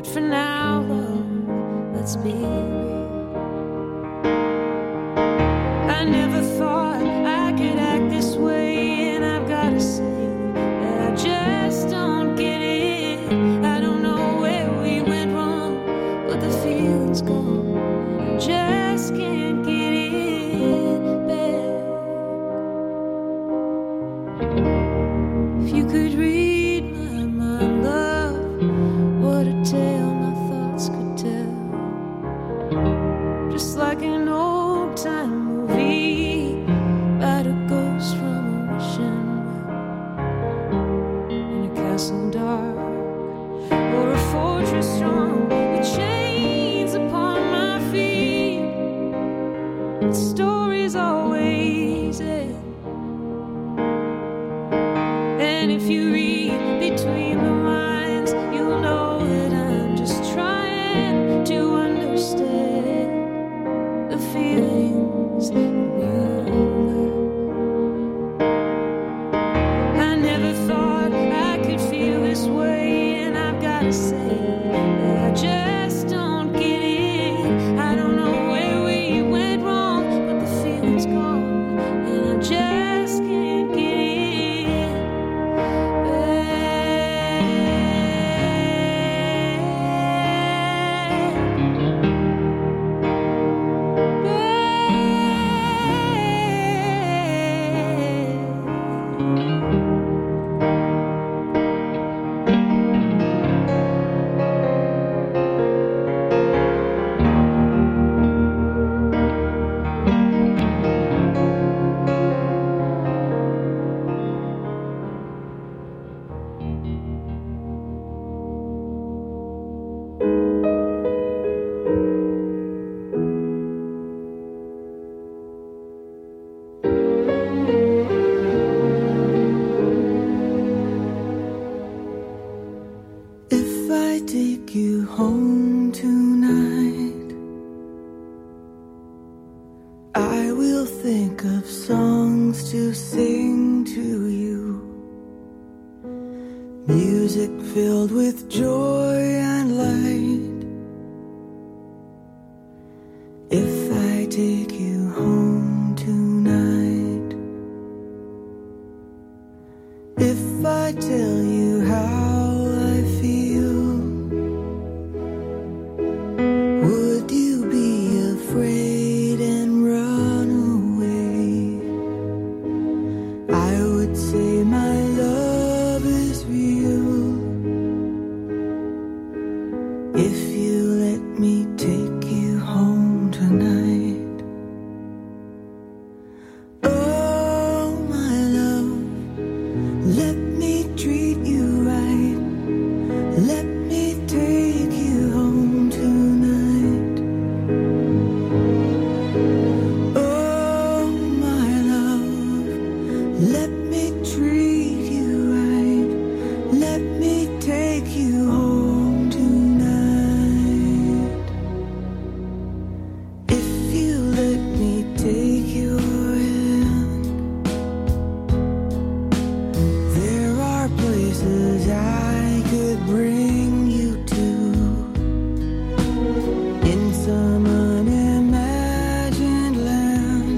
But for now, love, let's be real. I never thought I could act this way, and I've gotta say that I just don't get it. I don't know where we went wrong, but the feeling's gone, and I just can't get it back. If you could read my mind, love, what a tale my thoughts could tell. Just like an old-time movie about a ghost from a wishing well, in a castle dark or a fortress strong with chains upon my feet. The stories always end. And if you read between the lines, you'll know that I'm just trying to understand the feelings that we left. I never thought I could feel this way, and I've gotta say that I just don't get it. I don't know where we went wrong, but the feeling's gone, and I just can't get it. If I take you home tonight, I will think of songs to sing to you, music filled with joy and light. If I take you home tonight, if I tell you how I feel, would you be afraid and run away? I would say my love is real, if you let me take you home tonight. Oh, my love, let me treat you right. Let me take you home tonight. Oh, my love, let me treat you right. Let me take you home tonight. If you let me take your hand, there are places I could bring you to, in some unimagined land.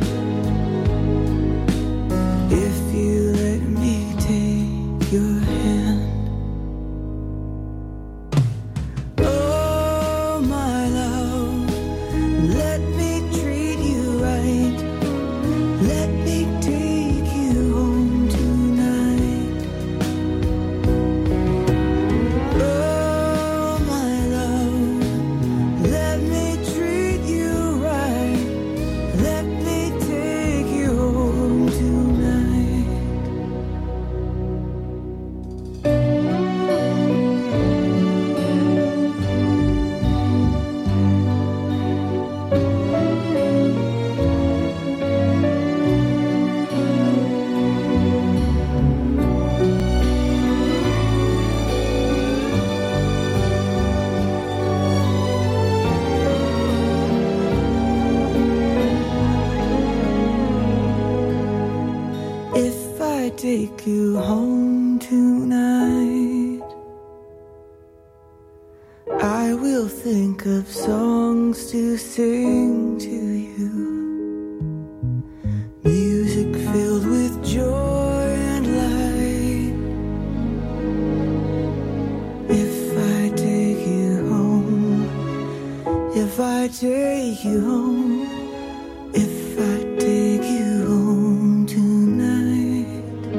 If you let me take your hand. Oh, my love, let me treat you right. Let me take you home tonight. Oh, my love, let me treat you right. Let me take you home tonight. If I take you home tonight, I will think of songs to sing to you, music filled with joy and light. If I take you home, if I take you home, if I take you home tonight,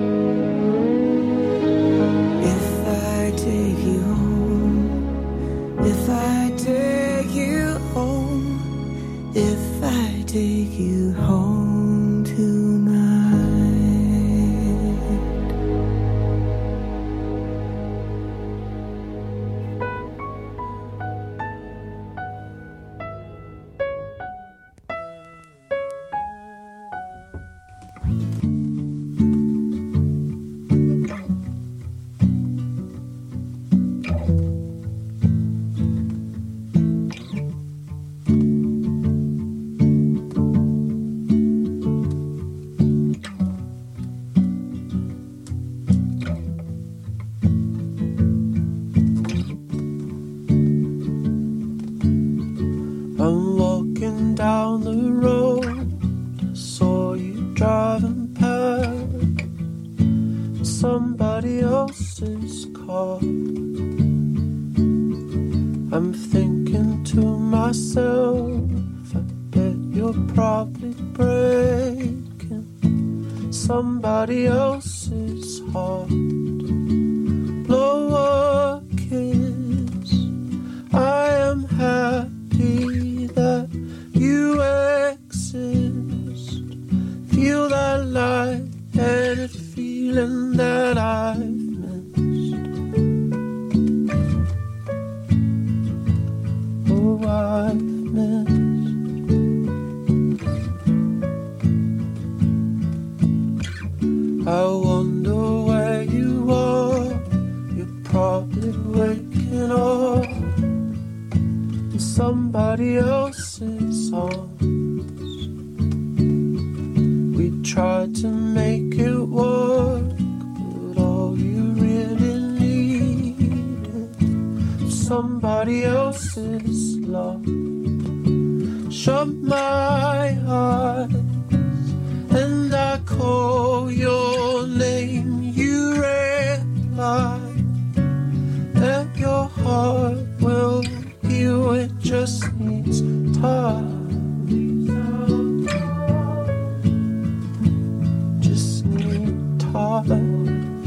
if I take you home, if I take you home, if I take you home tonight. I'm walking down the road, saw you driving past somebody else's car. I'm thinking to myself, I bet you're probably breaking somebody else's heart. Blow a kiss, I am happy that you exist. Feel that light-headed feeling that I've missed. Oh, I've missed. I wonder where you are. You're probably waking up in somebody else's arms. We tried to make it work, but all you really needed was somebody else's love. Shut my eyes and I call your name. You reply that your heart will heal, it just needs time. Just need time.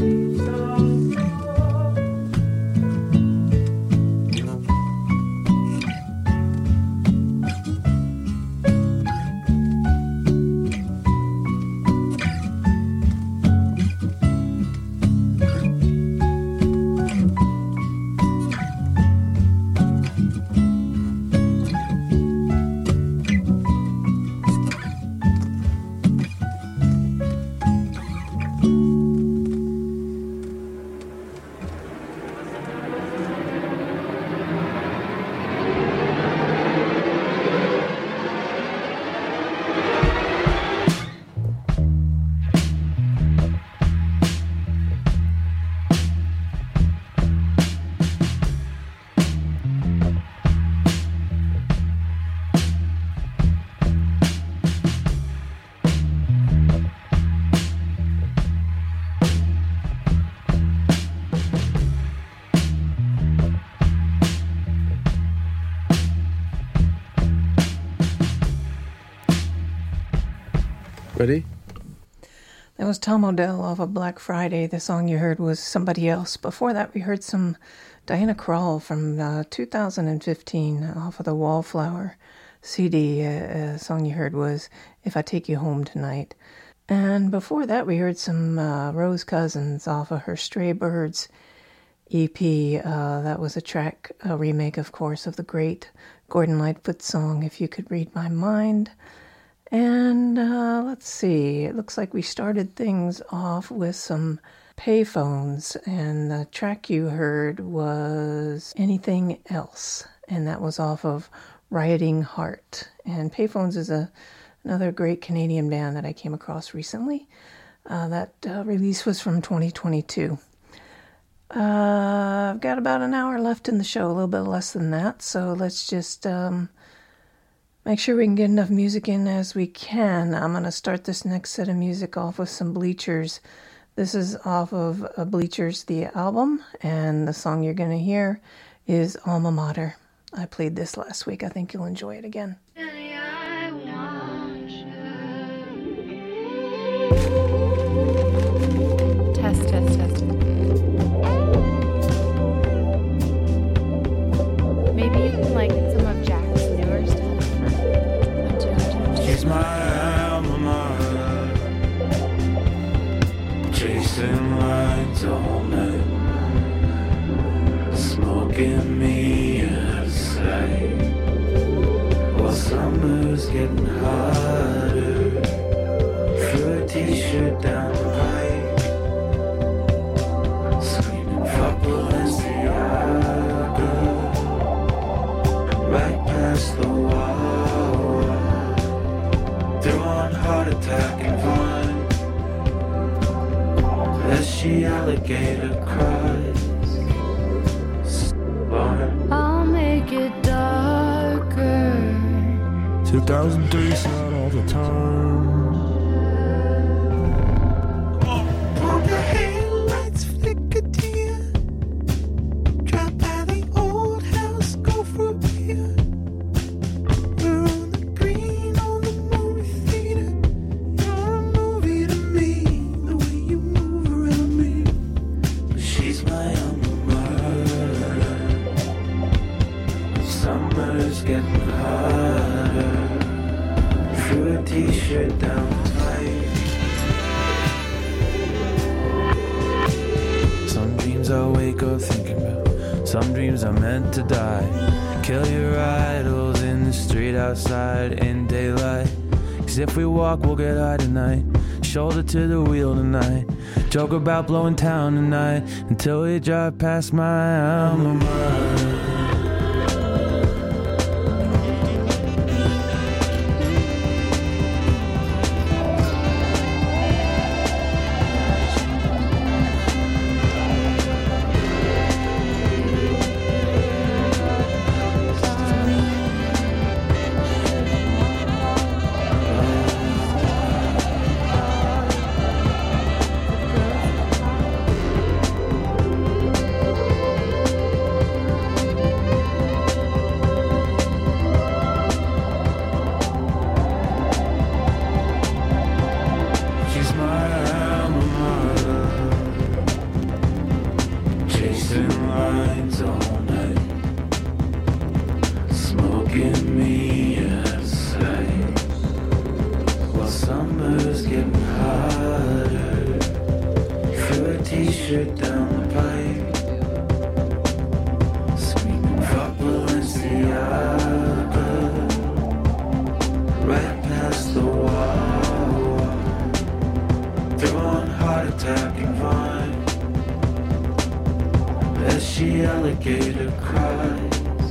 Ready? That was Tom Odell off of Black Friday. The song you heard was Somebody Else. Before that, we heard some Diana Krall from 2015 off of the Wallflower CD. The song you heard was If I Take You Home Tonight. And before that, we heard some Rose Cousins off of her Stray Birds EP. That was a remake, of course, of the great Gordon Lightfoot song, If You Could Read My Mind. And let's see, it looks like we started things off with some Payphones, and the track you heard was Anything Else, and that was off of Rioting Heart. And Payphones is another great Canadian band that I came across recently. That release was from 2022. I've got about an hour left in the show, a little bit less than that, so let's just make sure we can get enough music in as we can. I'm going to start this next set of music off with some Bleachers. This is off of Bleachers, the album, and the song you're going to hear is Alma Mater. I played this last week. I think you'll enjoy it again. Test. Maybe you can like some of Jack's newer stuff. She's my alma mater, chasing lines all night, smoking me a sight, while summer's getting hotter, threw a t-shirt down the pipe, screaming fuck Balenciaga, right past the wall, through on heart attack and vine, as she alligator cries. I'll make it darker. 2003 sound all the time. All the headlights flicker dim. Drive by the old house, go for a beer. We're on the green on the movie theater. You're a movie to me, the way you move around me. She's my alma mater. Summer's getting hotter. Threw a t-shirt down tight. Some dreams I wake up thinking about. Some dreams are meant to die. Kill your idols in the street outside in daylight. 'Cause if we walk, we'll get high tonight. Shoulder to the wheel tonight. Joke about blowing town tonight. Until we drive past my alma mater. She's my alma mater, chasing lines all night, smoking me a sight, while summer's getting hotter, threw a t-shirt down the pipe, screaming fuck Balenciaga, right past the wall, through on heart attack and vine, as she alligator cries.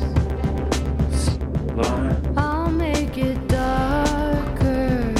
Lauren. I'll make it darker.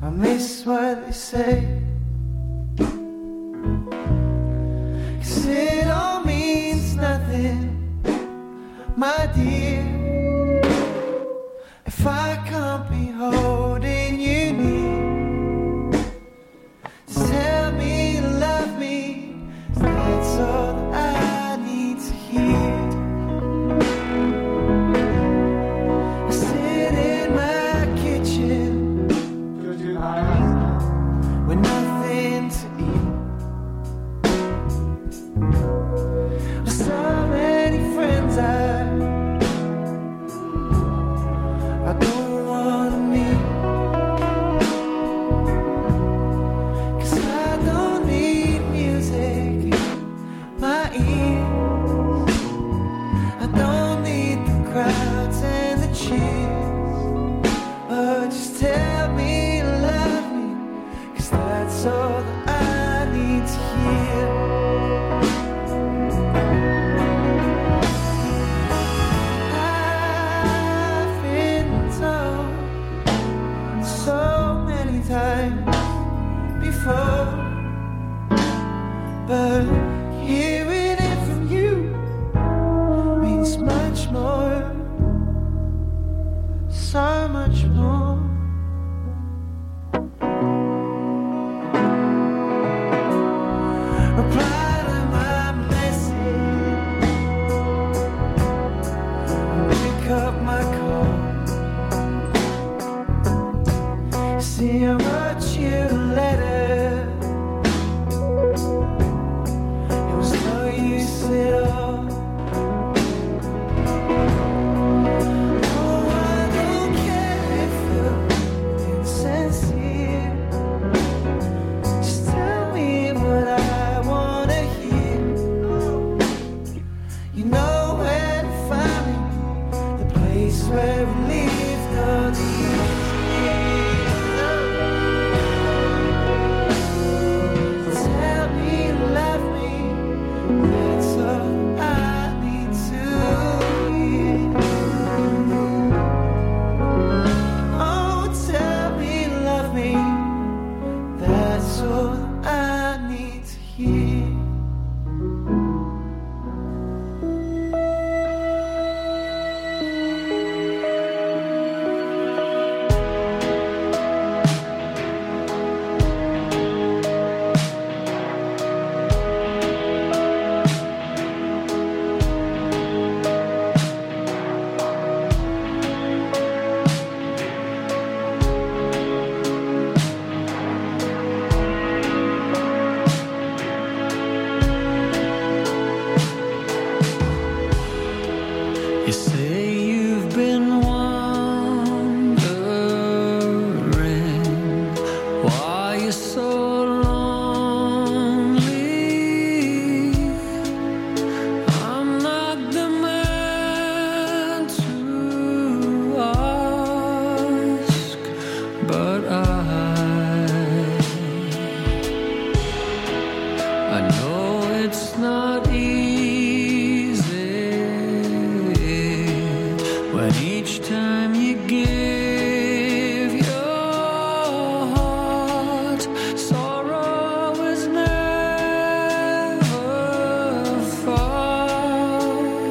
I miss what they say. 'Cause it all means nothing, my dear, if I can't be holding you near. Tell me you love me, that's all that I need to hear. I sit in my kitchen with nothing to eat. With so many friends I don't wanna meet. 'Cause I don't need music in my ears. I don't need the crowds and the cheers. Oh, just tell me you love me, 'cause that's all that I need to hear. I've been told so many times before, but hearing it from you means much more, so much more. Reply to my message, pick up my call. See, I wrote you a letter, it was no use at all. Oh, I don't care if you're insincere. Just tell me what I wanna hear. You know where to find me, the place where we lived all these years. Tell me you love me, that's all I need to hear. Oh, tell me you love me, that's all I need to hear. You say you've been wondering why you're so lonely. I'm not the man to ask, but I know it's not easy when each time you give your heart, sorrow is never far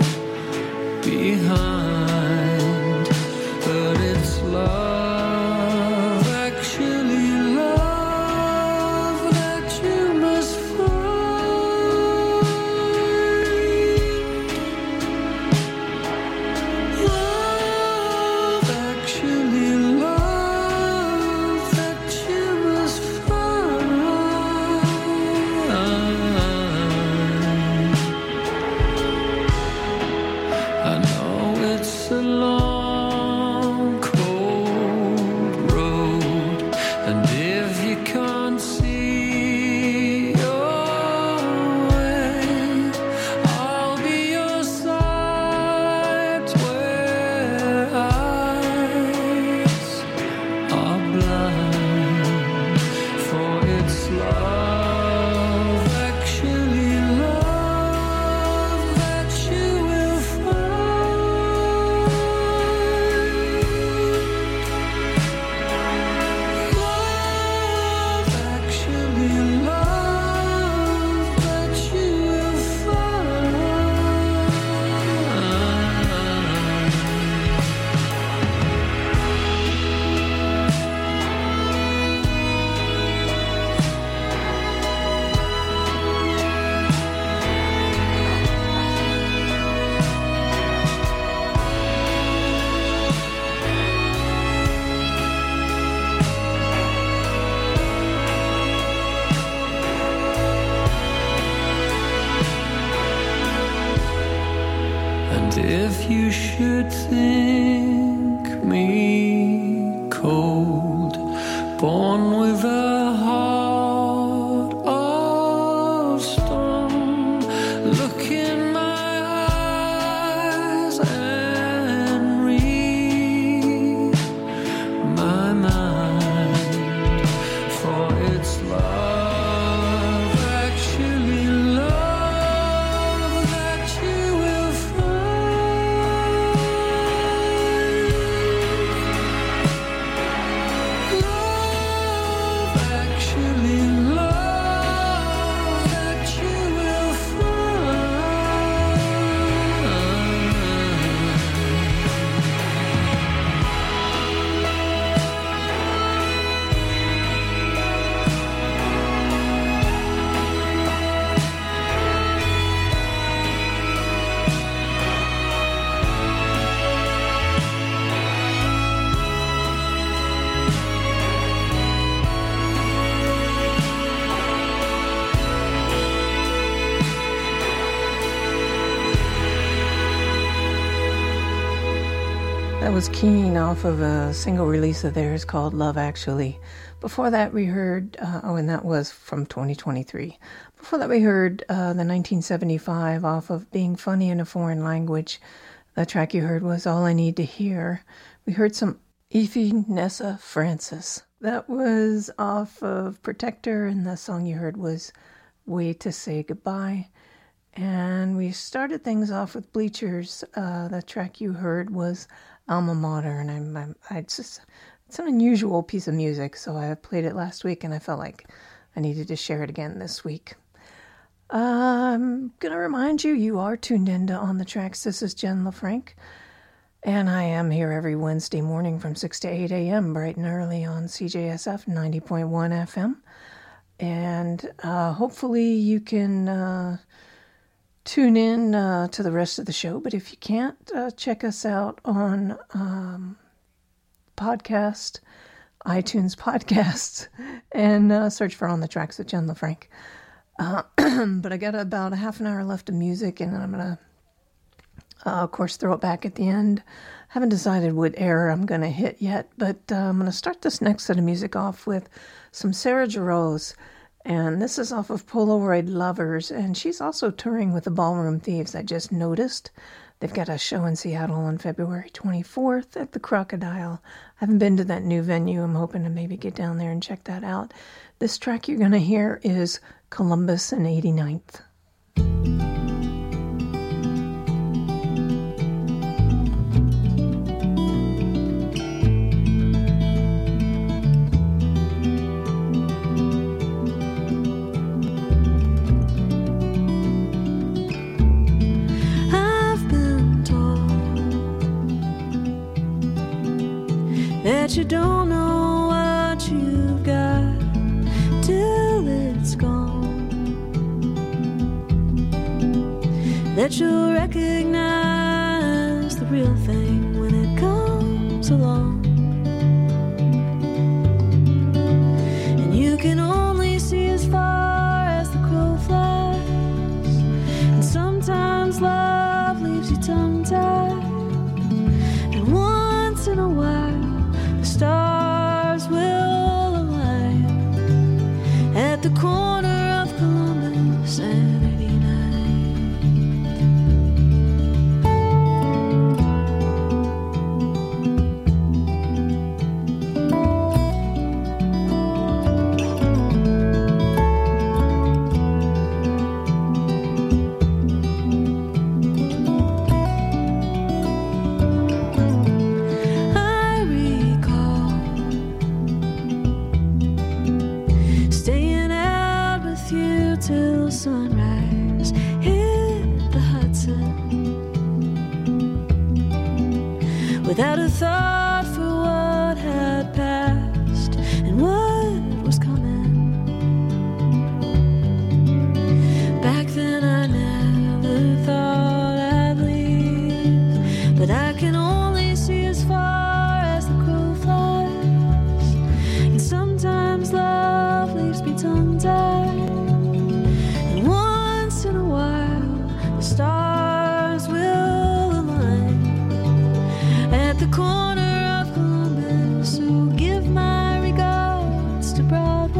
behind. But it's love, actually love, that you must find. Love, actually love, that you must find. I know it's a long, cold road, and if you can't see your way, I'll be your sight where eyes are blind. For it's love, actually love, that you will find. And if you should think me cold, born with a heart of stone, look in my eyes and read my mind, for it's love, actually love, that you will find. Love, actually love, that you will That was Keen off of a single release of theirs called Love Actually. Before that we heard, and that was from 2023. Before that we heard the 1975 off of Being Funny in a Foreign Language. The track you heard was All I Need to Hear. We heard some Ify Nessa Francis. That was off of Protector, and the song you heard was Way to Say Goodbye. And we started things off with Bleachers. The track you heard was Alma Mater, and it's an unusual piece of music, so I played it last week, and I felt like I needed to share it again this week. I'm going to remind you, you are tuned into On the Tracks. This is Jen LaFranc, and I am here every Wednesday morning from 6 to 8 a.m., bright and early on CJSF 90.1 FM, and hopefully you can tune in to the rest of the show, but if you can't, check us out on podcast, iTunes podcasts, and search for On the Tracks with Jen LaFranc. But I got about a half an hour left of music, and I'm going to, of course, throw it back at the end. Haven't decided what era I'm going to hit yet, but I'm going to start this next set of music off with some Sarah Jarosz. And this is off of Polaroid Lovers, and she's also touring with the Ballroom Thieves. I just noticed they've got a show in Seattle on February 24th at the Crocodile. I haven't been to that new venue. I'm hoping to maybe get down there and check that out. This track you're going to hear is Columbus and 89th. That you don't know what you've got till it's gone. That you'll recognize the real thing when it comes along. And you can only see as far as the crow flies. And sometimes love leaves you tongue-tied. And once in a while the stars will align at the corner of Columbus and 89. Staying out with you till sunrise, hit the Hudson, without a thought for what had passed and what was coming. Back then I never thought I'd leave, but I can only see as far as the crow flies, and sometimes love leaves me tongue-tied.